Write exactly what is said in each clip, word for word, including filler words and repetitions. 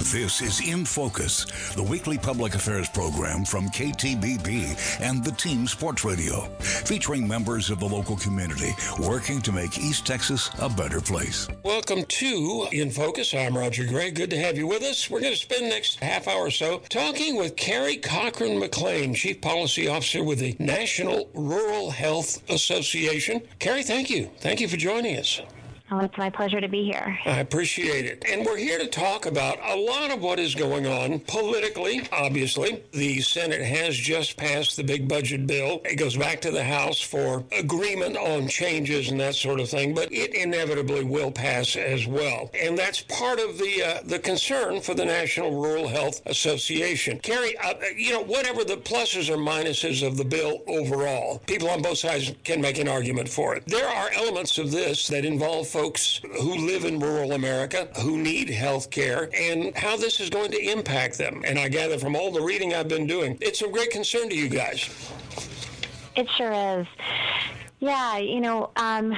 This is In Focus, the weekly public affairs program from K T B B and the Team Sports Radio, featuring members of the local community working to make East Texas a better place. Welcome to In Focus. I'm Roger Gray. Good to have you with us. We're going to spend the next half hour or so talking with Carrie Cochran McLean, Chief Policy Officer with the National Rural Health Association. Carrie, thank you. Thank you for joining us. Oh, it's my pleasure to be here. I appreciate it. And we're here to talk about a lot of what is going on politically, obviously. The Senate has just passed the big budget bill. It goes back to the House for agreement on changes and that sort of thing, but it inevitably will pass as well. And that's part of the uh, the concern for the National Rural Health Association. Carrie, uh, you know, whatever the pluses or minuses of the bill overall, people on both sides can make an argument for it. There are elements of this that involve folks who live in rural America, who need health care, and how this is going to impact them. And I gather from all the reading I've been doing, it's of great concern to you guys. It sure is. Yeah, you know, um,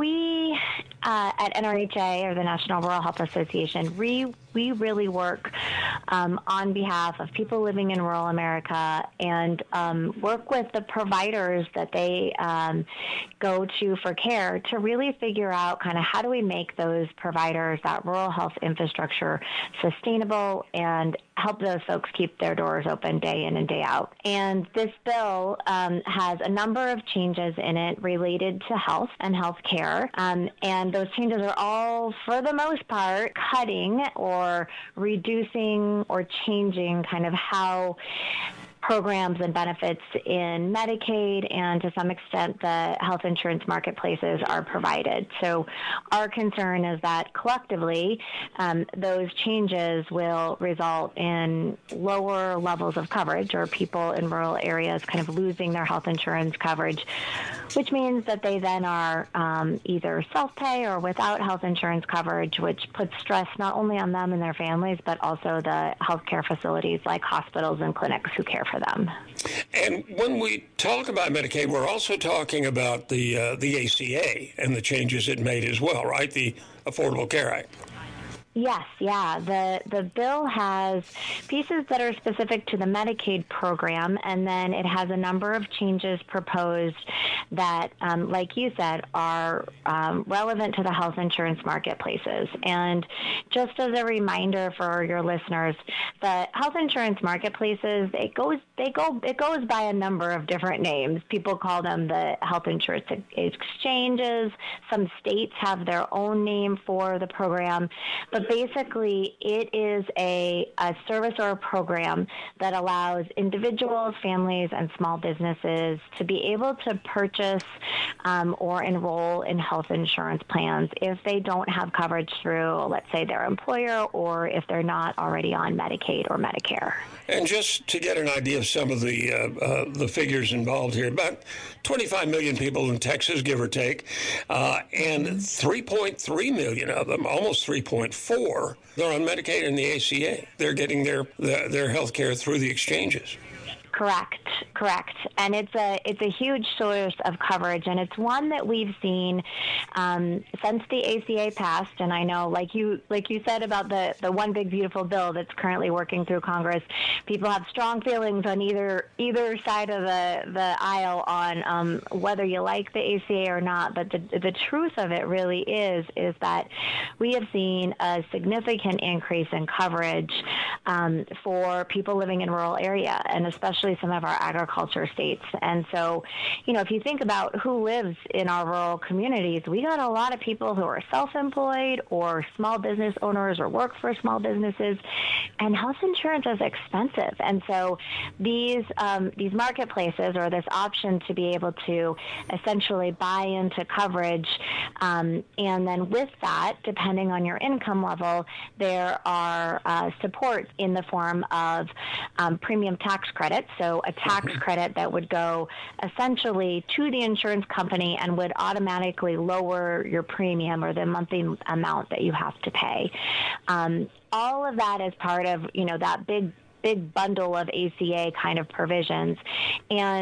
we uh, at N R H A, or the National Rural Health Association, we, we really work um, on behalf of people living in rural America and um, work with the providers that they um, go to for care to really figure out kind of how do we make those providers, that rural health infrastructure, sustainable and help those folks keep their doors open day in and day out. And this bill um, has a number of changes in it related to health and health care. Um, and those changes are all, for the most part, cutting or reducing or changing kind of how programs and benefits in Medicaid and to some extent the health insurance marketplaces are provided. So our concern is that collectively um, those changes will result in lower levels of coverage, or people in rural areas kind of losing their health insurance coverage, which means that they then are um, either self-pay or without health insurance coverage, which puts stress not only on them and their families, but also the healthcare facilities like hospitals and clinics who care for them. And when we talk about Medicaid, we're also talking about the uh, the A C A and the changes it made as well, right? The Affordable Care Act. Yes, yeah. The the bill has pieces that are specific to the Medicaid program, and then it has a number of changes proposed that, um, like you said, are um, relevant to the health insurance marketplaces. And just as a reminder for your listeners, the health insurance marketplaces, it goes they go it goes by a number of different names. People call them the health insurance exchanges. Some states have their own name for the program, but basically, it is a, a service or a program that allows individuals, families, and small businesses to be able to purchase um, or enroll in health insurance plans if they don't have coverage through, let's say, their employer, or if they're not already on Medicaid or Medicare. And just to get an idea of some of the uh, uh, the figures involved here, about twenty-five million people in Texas, give or take, uh, and three point three million of them, almost three point four, they're on Medicaid and the A C A. They're getting their their, their health care through the exchanges. Correct, correct. And it's a it's a huge source of coverage, and it's one that we've seen um, since the A C A passed. And I know, like you like you said about the, the one big beautiful bill that's currently working through Congress, people have strong feelings on either either side of the, the aisle on um, whether you like the A C A or not. But the the truth of it really is is that we have seen a significant increase in coverage um, for people living in rural area, and especially some of our agriculture states. And so, you know, if you think about who lives in our rural communities, we got a lot of people who are self-employed or small business owners or work for small businesses, and health insurance is expensive. And so these um, these marketplaces, or this option to be able to essentially buy into coverage, um, and then with that, depending on your income level, there are uh, support in the form of um, premium tax credits. So a tax credit that would go essentially to the insurance company and would automatically lower your premium or the monthly amount that you have to pay. Um, all of that is part of, you know, that big big bundle of A C A kind of provisions. And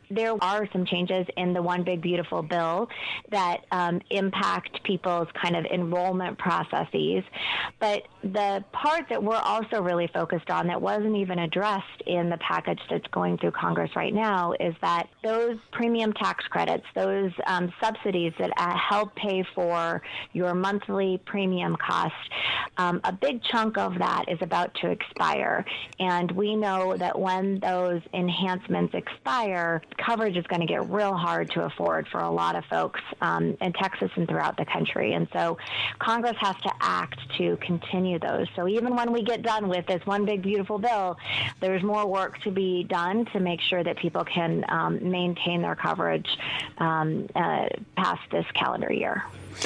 there are some changes in the One Big Beautiful Bill that um, impact people's kind of enrollment processes. But the part that we're also really focused on that wasn't even addressed in the package that's going through Congress right now is that those premium tax credits, those um, subsidies that uh, help pay for your monthly premium cost, um, a big chunk of that is about to expire. And we know that when those enhancements expire, coverage is going to get real hard to afford for a lot of folks um, in Texas and throughout the country. And so Congress has to act to continue those. So even when we get done with this One Big Beautiful Bill, there's more work to be done to make sure that people can um, maintain their coverage um, uh, past this calendar year.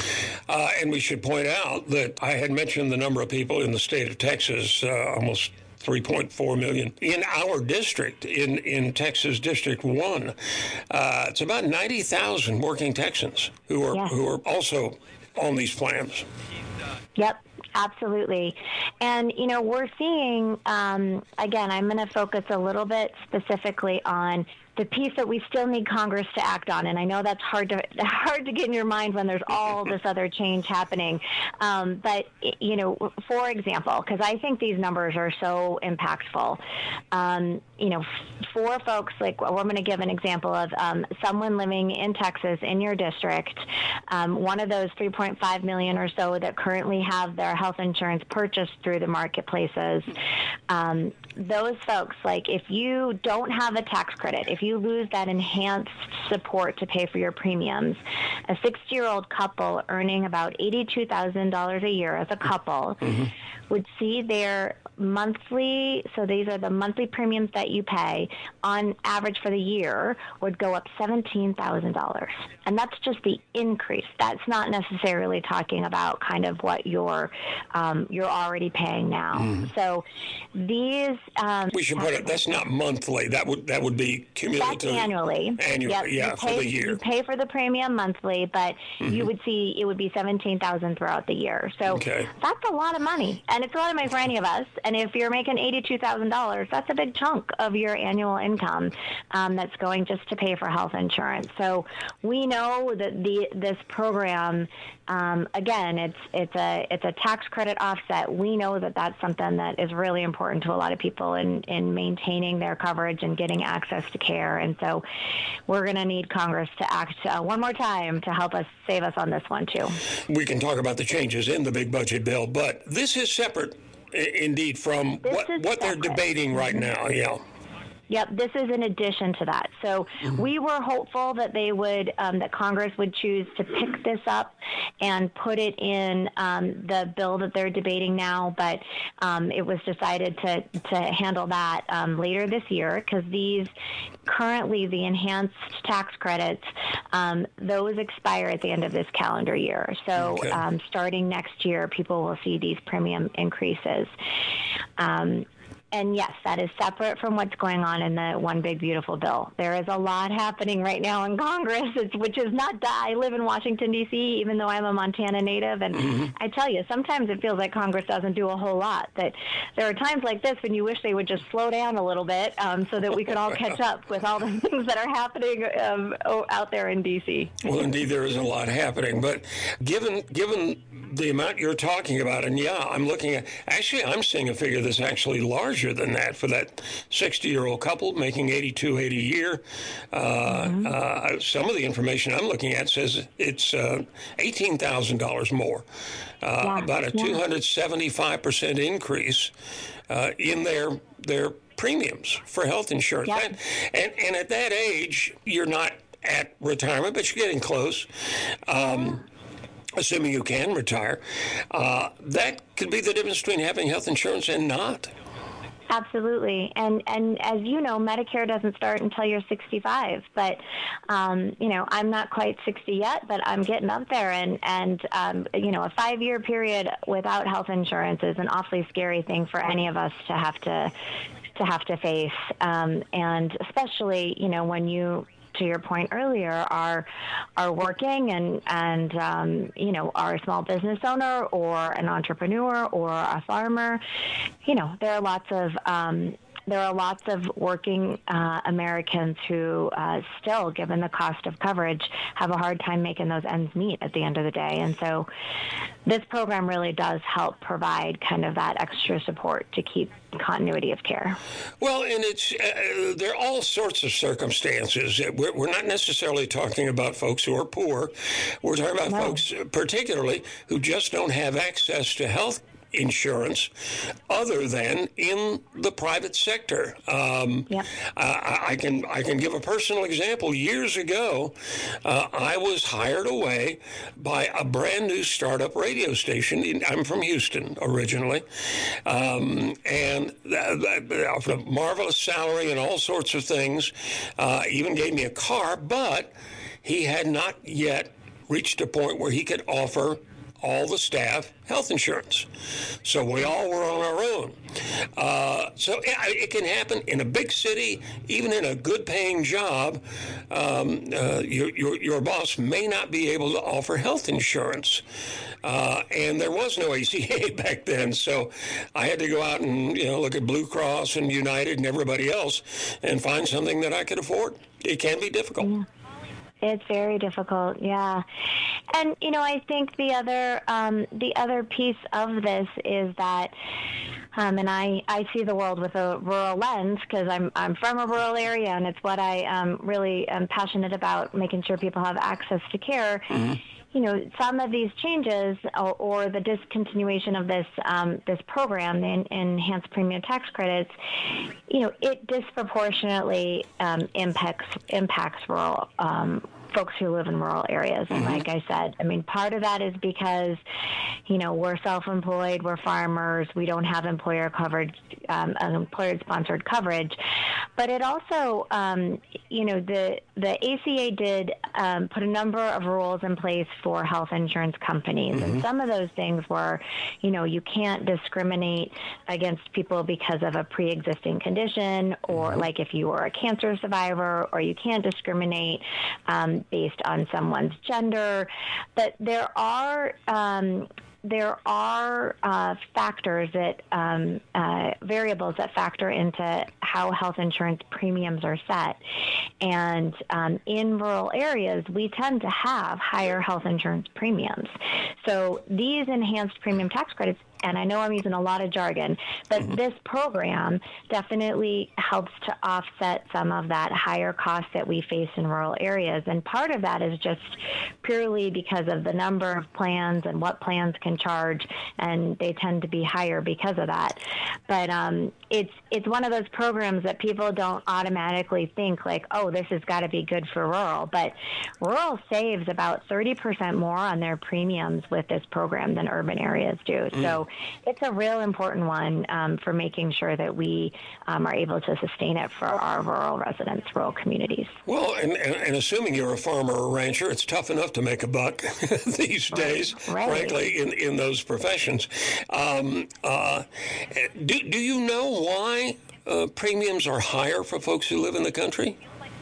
Uh, and we should point out that I had mentioned the number of people in the state of Texas, uh, almost three point four million in our district, in, in Texas District one. Uh, it's about ninety thousand working Texans who are yes. who are also on these plans. Yep. Absolutely. And, you know, we're seeing, um, again, I'm going to focus a little bit specifically on the piece that we still need Congress to act on. And I know that's hard to hard to get in your mind when there's all this other change happening. Um, but, you know, for example, because I think these numbers are so impactful, um, you know, for folks, like we're going to give an example of um, someone living in Texas in your district, um, one of those three point five million or so that currently have their health insurance purchased through the marketplaces, um, those folks, like if you don't have a tax credit, if you lose that enhanced support to pay for your premiums, a sixty-year-old couple earning about eighty-two thousand dollars a year as a couple mm-hmm. would see their monthly, so these are the monthly premiums that you pay, on average for the year, would go up seventeen thousand dollars. And that's just the increase. That's not necessarily talking about kind of what you're, um, you're already paying now. Mm-hmm. So these... Um, we should put it, that's not monthly. That would that would be cumulative. That's annually. Annually, yep. yeah, pay, for the year. You pay for the premium monthly, but mm-hmm. you would see it would be seventeen thousand dollars throughout the year. So okay. that's a lot of money. And it's a lot of money for any of us. And if you're making eighty-two thousand dollars, that's a big chunk of your annual income um, that's going just to pay for health insurance. So we know that the this program, um, again, it's it's a it's a tax credit offset. We know that that's something that is really important to a lot of people in, in maintaining their coverage and getting access to care. And so we're going to need Congress to act uh, one more time to help us save us on this one, too. We can talk about the changes in the big budget bill, but this is separate. Indeed, from this what, what they're debating right now, yeah. Yep, this is in addition to that. So mm-hmm. we were hopeful that they would, um, that Congress would choose to pick this up and put it in um, the bill that they're debating now, but um, it was decided to, to handle that um, later this year because these, currently the enhanced tax credits, um, those expire at the end of this calendar year. So okay. um, starting next year, people will see these premium increases. Um, And yes, that is separate from what's going on in the One Big Beautiful Bill. There is a lot happening right now in Congress, which is not, I live in Washington, D C, even though I'm a Montana native. And mm-hmm. I tell you, sometimes it feels like Congress doesn't do a whole lot. That there are times like this when you wish they would just slow down a little bit um, so that we could all catch up with all the things that are happening um, out there in D C. Well, indeed, there is a lot happening. But given given the amount you're talking about, and yeah, I'm looking at, actually, I'm seeing a figure that's actually larger than that for that sixty-year-old couple making eighty-two eighty a year. Uh, mm-hmm. uh, some of the information I'm looking at says it's uh, eighteen thousand dollars more, uh, yeah. about a yeah. two hundred seventy-five percent increase uh, in their their premiums for health insurance. Yep. And, and, and at that age, you're not at retirement, but you're getting close. Um, assuming you can retire, uh, that could be the difference between having health insurance and not. Absolutely. And and as you know, Medicare doesn't start until you're sixty-five. But, um, you know, I'm not quite sixty yet, but I'm getting up there. And, and um, you know, a five-year period without health insurance is an awfully scary thing for any of us to have to to have to face. Um, and especially, you know, when you, to your point earlier, are are working and and um, you know, are a small business owner or an entrepreneur or a farmer. You know, there are lots of um, there are lots of working uh, Americans who uh, still, given the cost of coverage, have a hard time making those ends meet at the end of the day. And so this program really does help provide kind of that extra support to keep continuity of care. Well, and it's uh, there are all sorts of circumstances. We're, we're not necessarily talking about folks who are poor. We're talking about No. folks particularly who just don't have access to health insurance other than in the private sector. Um, Yep. I, I can I can give a personal example. Years ago, uh, I was hired away by a brand new startup radio station. I'm from Houston originally, um, and that, that, a marvelous salary and all sorts of things. Uh, even gave me a car, but he had not yet reached a point where he could offer all the staff health insurance. So we all were on our own. Uh, so it, it can happen in a big city, even in a good paying job. Um, uh, your, your, your boss may not be able to offer health insurance. Uh, and there was no A C A back then. So I had to go out and, you know, look at Blue Cross and United and everybody else and find something that I could afford. It can be difficult. Yeah. It's very difficult, yeah. And, you know, I think the other um, the other piece of this is that, um, and I, I see the world with a rural lens because I'm, I'm from a rural area, and it's what I um, really am passionate about, making sure people have access to care. Mm-hmm. You know, some of these changes or, or the discontinuation of this um, this program, the en- enhanced premium tax credits, you know, it disproportionately um, impacts impacts rural um, folks who live in rural areas. And mm-hmm. like I said, I mean, part of that is because, you know, we're self-employed, we're farmers, we don't have employer coverage, um, employer-sponsored coverage. But it also, um, you know, the the A C A did um, put a number of rules in place for health insurance companies. Mm-hmm. And some of those things were, you know, you can't discriminate against people because of a pre-existing condition, or mm-hmm. like if you were a cancer survivor, or you can't discriminate um, based on someone's gender. But there are um, there are uh, factors that um, uh, variables that factor into how health insurance premiums are set. And um, in rural areas, we tend to have higher health insurance premiums. So these enhanced premium tax credits, and I know I'm using a lot of jargon, but mm-hmm. this program definitely helps to offset some of that higher cost that we face in rural areas. And part of that is just purely because of the number of plans and what plans can charge, and they tend to be higher because of that. But um, it's it's one of those programs that people don't automatically think like, oh, this has got to be good for rural. But rural saves about thirty percent more on their premiums with this program than urban areas do. Mm. So it's a real important one um, for making sure that we um, are able to sustain it for our rural residents, rural communities. Well, and, and, and assuming you're a farmer or rancher, it's tough enough to make a buck these days, right. frankly, in, in those professions. Um, uh, do, do you know why uh, premiums are higher for folks who live in the country?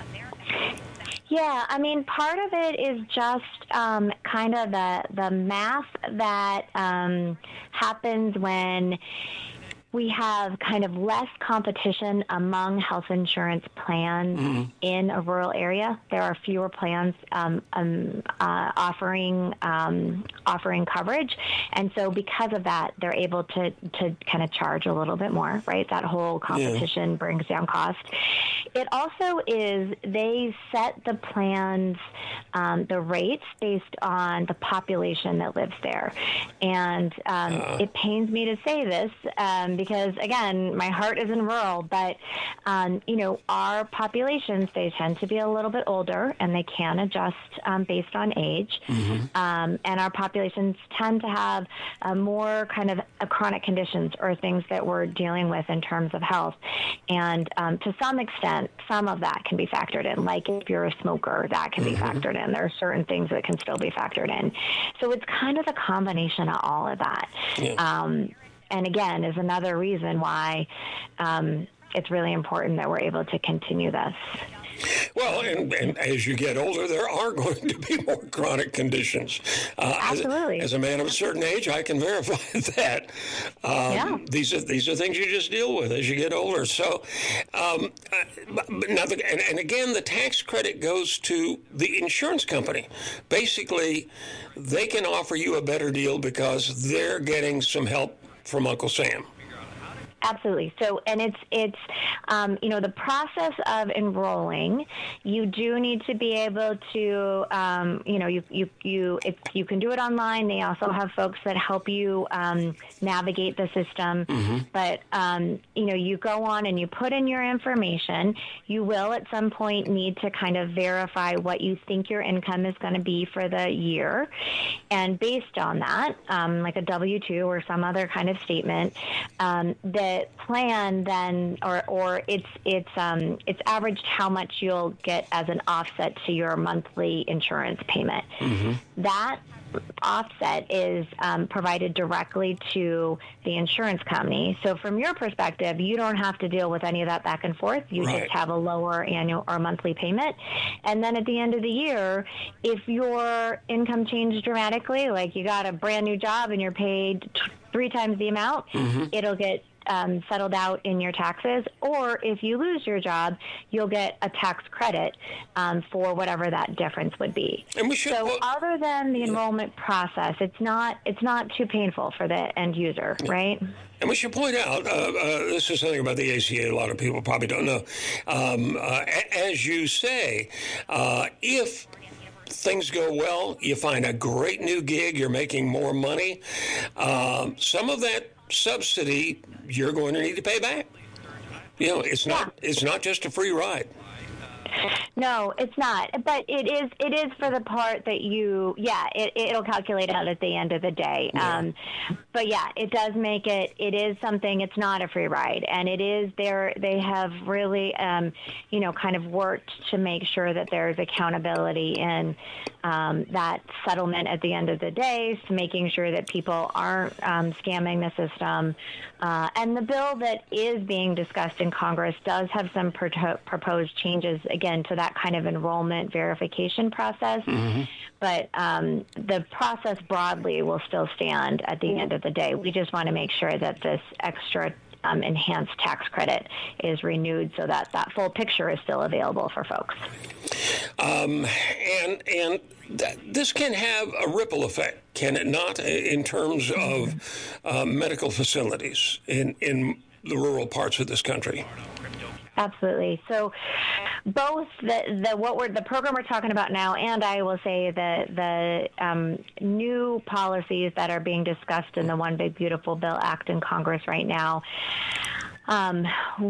Yeah, I mean, part of it is just um, kind of the the math that um, happens when we have kind of less competition among health insurance plans mm-hmm. in a rural area. There are fewer plans um, um, uh, offering um, offering coverage, and so because of that, they're able to to kind of charge a little bit more. Right, that whole competition yeah. brings down cost. It also is they set the plans, um, the rates based on the population that lives there, and um, uh. it pains me to say this. Um, Because, again, my heart is in rural, but, um, you know, our populations, they tend to be a little bit older, and they can adjust um, based on age. Mm-hmm. Um, and our populations tend to have uh, more kind of uh, chronic conditions or things that we're dealing with in terms of health. And um, to some extent, some of that can be factored in. Like if you're a smoker, that can mm-hmm. be factored in. There are certain things that can still be factored in. So it's kind of a combination of all of that. Yeah. Um, And again, is another reason why um, it's really important that we're able to continue this. Well, and, and as you get older, there are going to be more chronic conditions. Uh, Absolutely. As, as a man of a certain age, I can verify that. Um, yeah. These are these are things you just deal with as you get older. So, um, but now the, and, and again, the tax credit goes to the insurance company. Basically, they can offer you a better deal because they're getting some help from Uncle Sam. Absolutely. So, and it's, it's, um, you know, the process of enrolling, you do need to be able to, um, you know, you, you, you, if you can do it online. They also have folks that help you, um, navigate the system. Mm-hmm. But, um, you know, you go on and you put in your information. You will at some point need to kind of verify what you think your income is going to be for the year. And based on that, um, like a W two or some other kind of statement, um, that plan then, or or it's it's um it's averaged how much you'll get as an offset to your monthly insurance payment. Mm-hmm. That offset is um, provided directly to the insurance company. So from your perspective, you don't have to deal with any of that back and forth. You right. just have a lower annual or monthly payment. And then at the end of the year, if your income changed dramatically, like you got a brand new job and you're paid t- three times the amount, mm-hmm. it'll get Um, settled out in your taxes, or if you lose your job, you'll get a tax credit um, for whatever that difference would be. And we should, so, well, other than the yeah. enrollment process, it's not it's not too painful for the end user, yeah. right? And we should point out, uh, uh, this is something about the A C A a lot of people probably don't know. Um, uh, as you say, uh, if things go well, you find a great new gig, you're making more money, um, some of that subsidy you're going to need to pay back. You know, it's not yeah. it's not just a free ride. No, it's not. But it is it is for the part that you, yeah, it, it'll calculate out at the end of the day. Yeah. Um, but yeah, it does make it, it is something, it's not a free ride. And it is there, they have really, um, you know, kind of worked to make sure that there's accountability in um, that settlement at the end of the day, so making sure that people aren't um, scamming the system. Uh, and the bill that is being discussed in Congress does have some pro- proposed changes, again, to that kind of enrollment verification process. Mm-hmm. But um, the process broadly will still stand at the end of the day. We just want to make sure that this extra um, enhanced tax credit is renewed so that that full picture is still available for folks. Um, and and th- this can have a ripple effect, can it not, in terms of uh, medical facilities in, in the rural parts of this country? Absolutely. So both the, the what we're the program we're talking about now, and I will say the the um, new policies that are being discussed in the One Big Beautiful Bill Act in Congress right now. Um,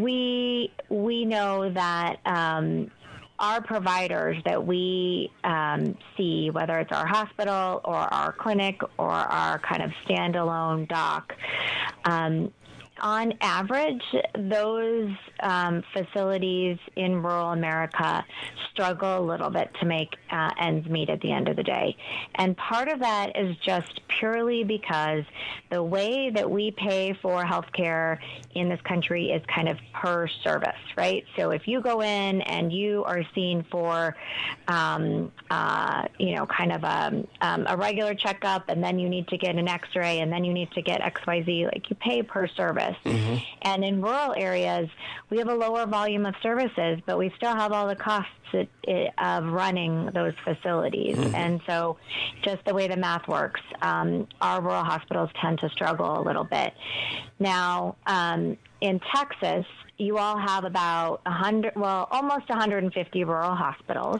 we we know that um, our providers that we um, see, whether it's our hospital or our clinic or our kind of standalone doc, um, on average, those um, facilities in rural America struggle a little bit to make uh, ends meet at the end of the day. And part of that is just purely because the way that we pay for healthcare in this country is kind of per service, right? So if you go in and you are seen for, um, uh, you know, kind of a, um, a regular checkup, and then you need to get an x-ray, and then you need to get X Y Z, like you pay per service. Mm-hmm. And in rural areas, we have a lower volume of services, but we still have all the costs it, it, of running those facilities. Mm-hmm. And so just the way the math works, um, our rural hospitals tend to struggle a little bit. Now, um, in Texas, you all have about one hundred, well, almost one hundred fifty rural hospitals,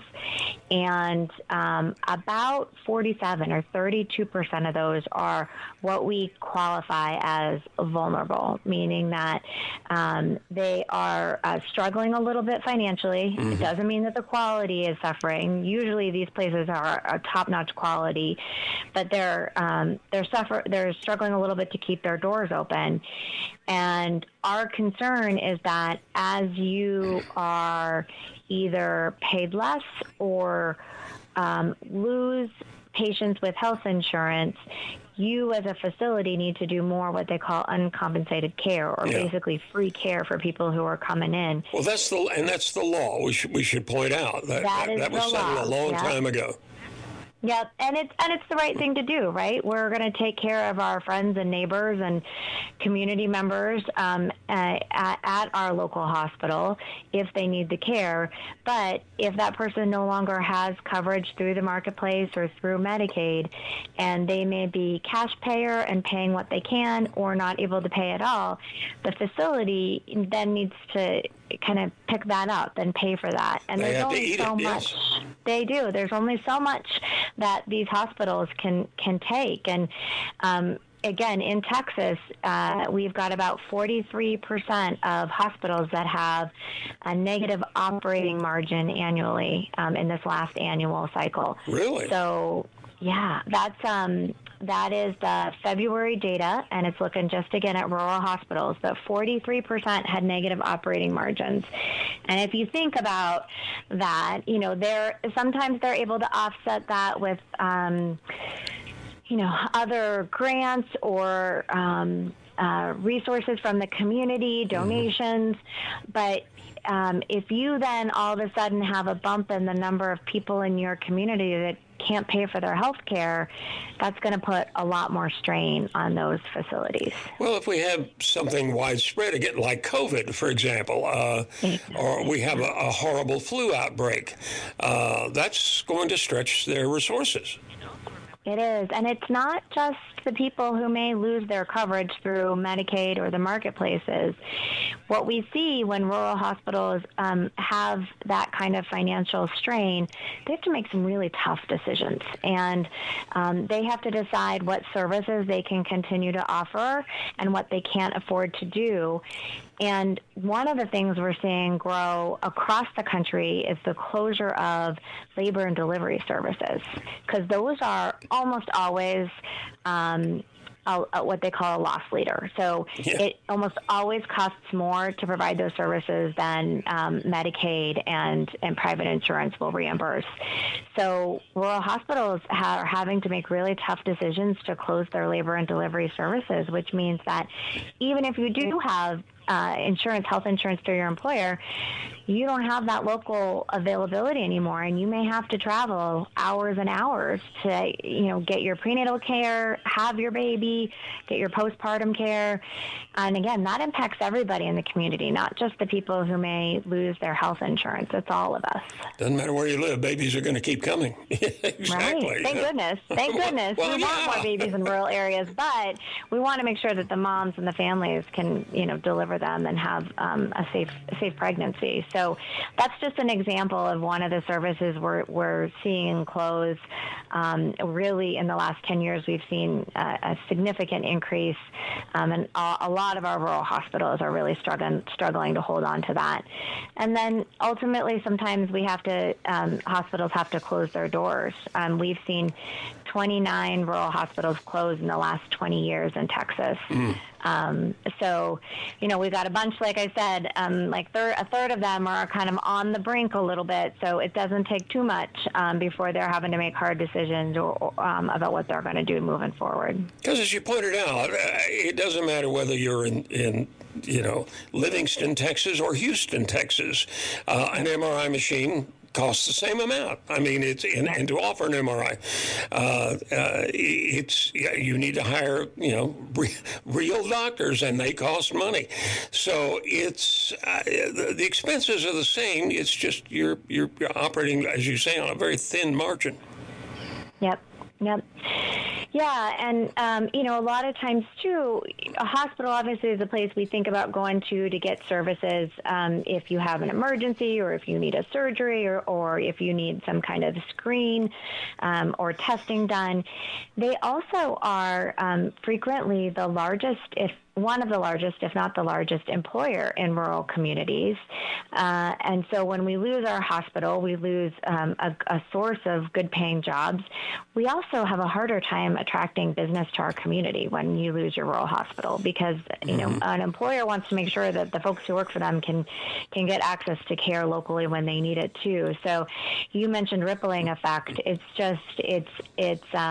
and um, about forty-seven or thirty-two percent of those are what we qualify as vulnerable, meaning that um, they are uh, struggling a little bit financially. Mm-hmm. It doesn't mean that the quality is suffering. Usually these places are a top-notch quality, but they're um, they're suffer they're struggling a little bit to keep their doors open. And our concern is that as you are either paid less or um, lose patients with health insurance, you as a facility need to do more what they call uncompensated care, or Yeah. basically free care for people who are coming in. Well, that's the and that's the law. We should we should point out that That that, is that was the settled law. a long Yeah. time ago. Yep, and it's and it's the right thing to do, right? We're going to take care of our friends and neighbors and community members um, uh, at, at our local hospital if they need the care. But if that person no longer has coverage through the marketplace or through Medicaid, and they may be cash payer and paying what they can, or not able to pay at all, the facility then needs to kind of pick that up and pay for that. And They there's have to only eat so it, much yes. they do. There's only so much that these hospitals can can take. And um, again, in Texas, uh, we've got about forty-three percent of hospitals that have a negative operating margin annually um, in this last annual cycle. Really? So, yeah, that's um, that is the February data, and it's looking just again at rural hospitals. But forty-three percent had negative operating margins. And if you think about that, you know, they're sometimes they're able to offset that with, um, you know, other grants or um, uh, resources from the community, donations. Mm-hmm. But um, if you then all of a sudden have a bump in the number of people in your community that can't pay for their health care, that's going to put a lot more strain on those facilities. Well, if we have something widespread, again, like COVID, for example, uh, or we have a, a horrible flu outbreak, uh, that's going to stretch their resources. It is, and it's not just the people who may lose their coverage through Medicaid or the marketplaces. What we see when rural hospitals um, have that kind of financial strain, they have to make some really tough decisions, and um, they have to decide what services they can continue to offer and what they can't afford to do. And one of the things we're seeing grow across the country is the closure of labor and delivery services, because those are almost always um, a, a, what they call a loss leader. So yeah. It almost always costs more to provide those services than um, Medicaid and, and private insurance will reimburse. So rural hospitals ha- are having to make really tough decisions to close their labor and delivery services, which means that even if you do have Uh, insurance, health insurance through your employer, you don't have that local availability anymore, and you may have to travel hours and hours to, you know, get your prenatal care, have your baby, get your postpartum care. And again, that impacts everybody in the community, not just the people who may lose their health insurance. It's all of us. Doesn't matter where you live, babies are going to keep coming. Exactly. Right. Thank goodness. Thank goodness. Well, we yeah. want more babies in rural areas, but we want to make sure that the moms and the families can, you know, deliver them and have um, a safe, safe pregnancy. So that's just an example of one of the services we're we're seeing close. Um, really, in the last ten years, we've seen a, a significant increase, um, and a, a lot of our rural hospitals are really struggling struggling to hold on to that. And then ultimately, sometimes we have to um, hospitals have to close their doors. Um, we've seen twenty-nine rural hospitals close in the last twenty years in Texas. Mm. Um, so, you know, we've got a bunch, like I said, um, like thir- a third of them are kind of on the brink a little bit. So it doesn't take too much um, before they're having to make hard decisions or, or, um, about what they're going to do moving forward. Because as you pointed out, uh, it doesn't matter whether you're in, in you know, Livingston, Texas or Houston, Texas. Uh, an M R I machine costs the same amount. I mean, it's and, and to offer an M R I, uh, uh, it's yeah, you need to hire you know re- real doctors, and they cost money. So it's uh, the, the expenses are the same. It's just you're you're operating, as you say, on a very thin margin. Yep. Yep. Yeah, and, um, you know, a lot of times, too, a hospital obviously is a place we think about going to to get services um, if you have an emergency or if you need a surgery or, or if you need some kind of screen um, or testing done. They also are um, frequently the largest, if one of the largest, if not the largest, employer in rural communities. Uh, and so when we lose our hospital, we lose um, a, a source of good-paying jobs. We also have a harder time attracting business to our community when you lose your rural hospital, because you know mm-hmm. an employer wants to make sure that the folks who work for them can can get access to care locally when they need it too. So you mentioned rippling effect. It's just it's it's um,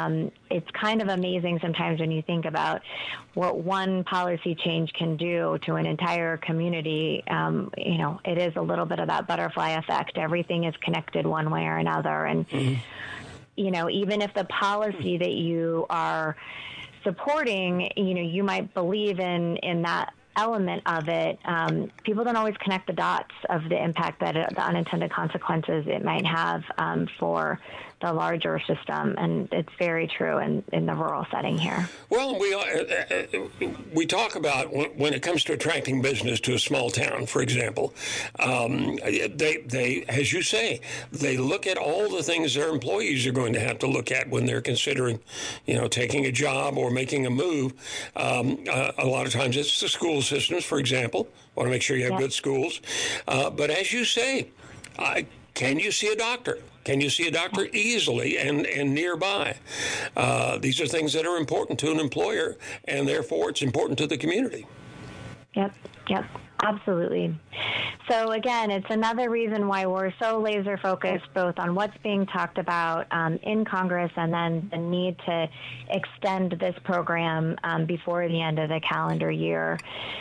it's kind of amazing sometimes when you think about what one policy change can do to an entire community. Um, you know, it is a little bit of that butterfly effect. Everything is connected one way or another. And, mm-hmm. you know, even if the policy that you are supporting, you know, you might believe in, in that element of it, um, people don't always connect the dots of the impact that it, the unintended consequences it might have um, for the larger system, and it's very true in, in the rural setting here. Well, we uh, we talk about when it comes to attracting business to a small town, for example, um, they they as you say, they look at all the things their employees are going to have to look at when they're considering, you know, taking a job or making a move. Um, uh, a lot of times it's the school systems, for example. Want to make sure you have yep. good schools, uh, but as you say, I, can you see a doctor? Can you see a doctor easily and, and nearby? Uh, these are things that are important to an employer, and therefore it's important to the community. Yep, yep, absolutely. So again, it's another reason why we're so laser focused both on what's being talked about um, in Congress and then the need to extend this program um, before the end of the calendar year.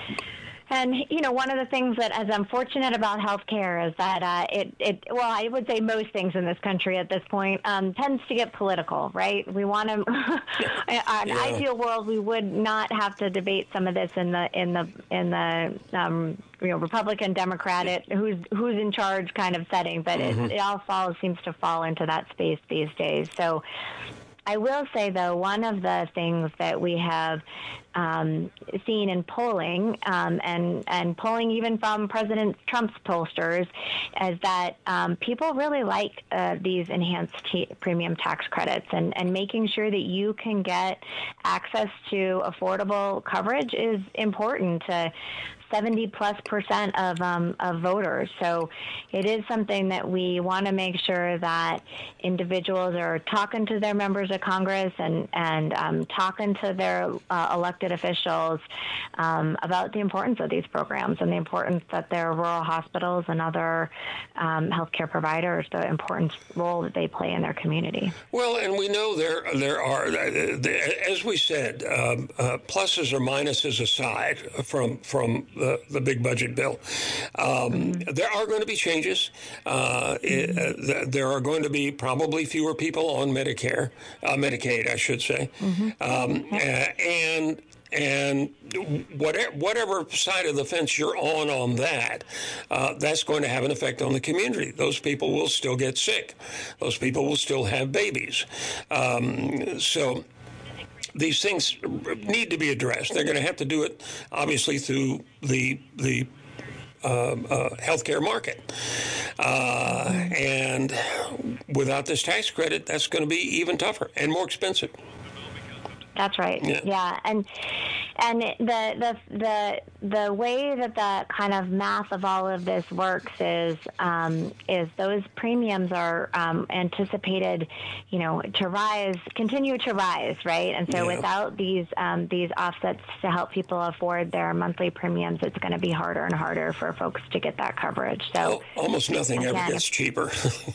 And, you know, one of the things that is unfortunate about healthcare is that uh, it, it, well, I would say most things in this country at this point um, tends to get political, right? We want to, in an yeah. ideal world, we would not have to debate some of this in the, in the, in the, um, you know, Republican, Democratic, who's, who's in charge kind of setting, but mm-hmm. it, it all falls, seems to fall into that space these days. So I will say, though, one of the things that we have um, seen in polling, um, and, and polling even from President Trump's pollsters, is that um, people really like uh, these enhanced t- premium tax credits, and, and making sure that you can get access to affordable coverage is important to seventy plus percent of um, of voters. So it is something that we want to make sure that individuals are talking to their members of Congress and and um, talking to their uh, elected officials um, about the importance of these programs and the importance that their rural hospitals and other um, healthcare providers, the important role that they play in their community. Well, and we know there there are, as we said, um, uh, pluses or minuses aside from from the, the big budget bill. Um, mm-hmm. There are going to be changes. Uh, mm-hmm. it, uh, there are going to be probably fewer people on Medicare, uh, Medicaid, I should say. Mm-hmm. Um, uh, and And whatever, whatever side of the fence you're on on that, uh, that's going to have an effect on the community. Those people will still get sick. Those people will still have babies. Um, so these things need to be addressed. They're going to have to do it, obviously, through the the uh, uh, healthcare market. Uh, and without this tax credit, that's going to be even tougher and more expensive. That's right. Yeah. yeah. And and the the the the way that the kind of math of all of this works is um, is those premiums are um, anticipated, you know, to rise, continue to rise, right? And so yeah. without these um, these offsets to help people afford their monthly premiums, it's going to be harder and harder for folks to get that coverage. So well, almost nothing again, ever gets cheaper.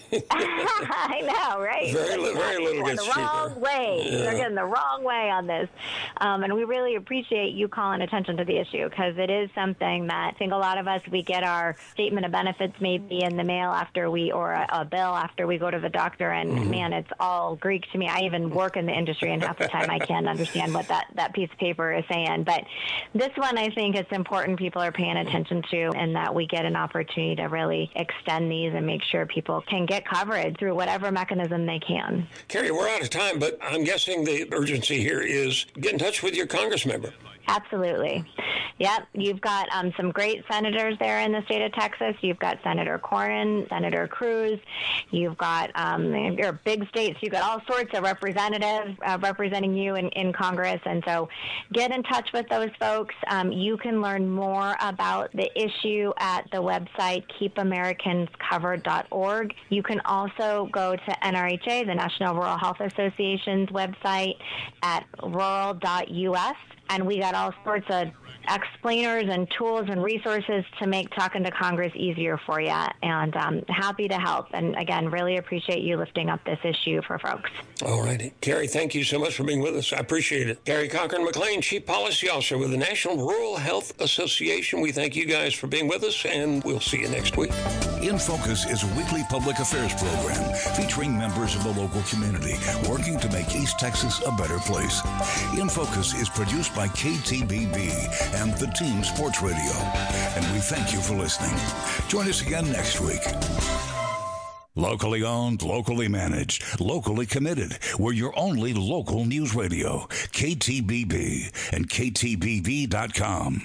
I know, right? Very, li- very little going gets the cheaper. Wrong way. Yeah. They're getting the wrong way on this, um, and we really appreciate you calling attention to the issue because it is something that I think a lot of us, we get our statement of benefits maybe in the mail after we, or a, a bill after we go to the doctor, and mm-hmm. man, it's all Greek to me. I even work in the industry, and half the time I can't understand what that, that piece of paper is saying. But this one, I think it's important people are paying attention to, and that we get an opportunity to really extend these and make sure people can get coverage through whatever mechanism they can. Carrie, we're out of time, but I'm guessing the urgency here is get in touch with your Congress member. Absolutely. Yep. You've got um, some great senators there in the state of Texas. You've got Senator Cornyn, Senator Cruz. You've got um, your big states. You've got all sorts of representatives uh, representing you in, in Congress. And so get in touch with those folks. Um, you can learn more about the issue at the website keep americans covered dot org. You can also go to N R H A, the National Rural Health Association's website, at rural dot U S. and we got all sorts of explainers and tools and resources to make talking to Congress easier for you, and um, happy to help. And again, really appreciate you lifting up this issue for folks. All righty. Carrie, thank you so much for being with us. I appreciate it. Carrie Cochran-McLean, Chief Policy Officer with the National Rural Health Association. We thank you guys for being with us, and we'll see you next week. In Focus is a weekly public affairs program featuring members of the local community working to make East Texas a better place. In Focus is produced by K T B B and the Team Sports Radio. And we thank you for listening. Join us again next week. Locally owned, locally managed, locally committed. We're your only local news radio. K T B B and K T B B dot com.